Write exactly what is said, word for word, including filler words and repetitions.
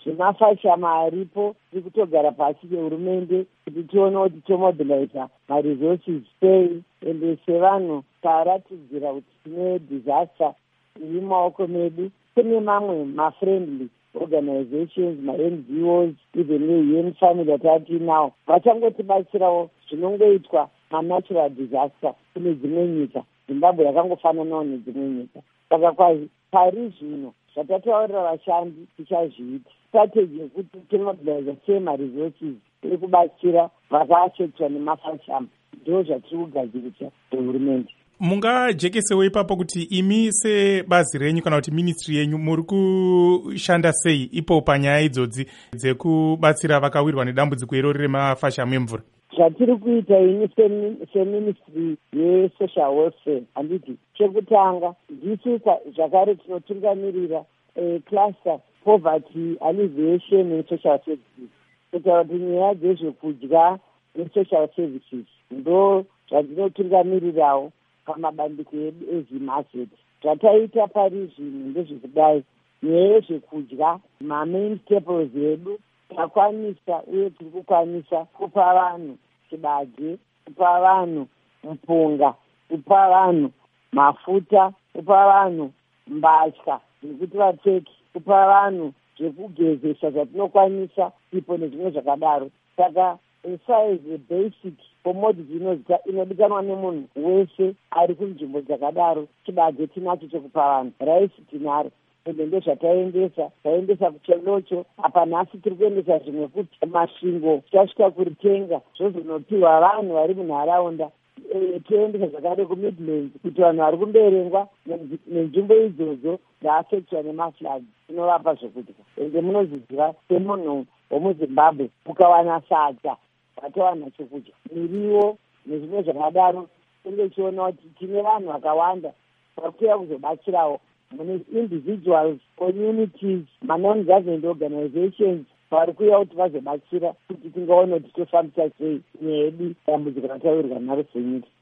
zvemafashama aripo tiri kutogara pasi nehurumende kuti tione kuti tomobiliza maresources sei, ende sevanhu taratidzira kuti tine disaster iri mumaoko medu. Kune mamwe mafriendly organizations, ma-N G Os, even ne-U N family atinawo vachangotibatsirawo zvinongoitwa ma-natural disaster kune dzimwe nyika. Zimbabwe yakangofananawo nedzimwe nyika. Saka kwazi pari zvino zvatataurira vashandi tichazviita strategy yekuti timobiliza sei maresources iri kubatsira vakaafektwa nemafashama, ndo zvatiri kugadzirisa nehurumende. Mungajekesewo ipapo kuti imi sebazi renyu kana kuti ministry yenyu muri kushanda sei ipo panyaya idzodzi dzekubatsira vakawirwa nedambudziko irori remafashamo emvura? Zvatiri kuita ini seministry yesocial welfare handiti, chekutanga ndisu zvakare tinotungamirira cluster poverty alleviation nesocial services, kutaura kuti nyaya dzezvekudya nesocial services ndo zvandinotungamirirawo pamabandiko edu ezimazet. Zvataita pari zvino ndezvekudai, nyaya yezvekudya mamain staples edu takwanisa uye tiri kukwanisa kupa vanhu chibage, kupa vanhu mpunga, kupa vanhu mafuta, kupa vanhu mbatya dzekuti vapfeke, kupa vanhu zvekugezesa zvatinokwanisa ipo nezvimwe zvakadaro. Saka size basic commodity inodikanwa nemunhu wese ari kunzvimbo dzakadaro, chibage tinacho chekupa vanhu, raisi tinaro, ende ndezvataendesa taendesa kucholocho. Apa nhasi tiri kuendesa zvimwe kuti masvingo tichasvika kuritenga zvozonopiwa vanhu vari munharaunda. E, toendesa zvakare kumidlands kuti vanhu vari kumberengwa nenzvimbo idzodzo dzaafektwa nemafloods tinovapa zvokudya. Ende munoziziva semunhu womuzimbabwe ukawana sadza watowana chokudya, miriwo nezvimwe zvakadaro. Tinge tichiona kuti tine vanhu vakawanda vakuuya kuzobatsirawo mune individuals, communities, ma-non-government organizations vari kuuya kuti vazobatsira kuti tingaona kuti tofambisa sei nyaya yedu dambudziko ratawirwa naro senyika.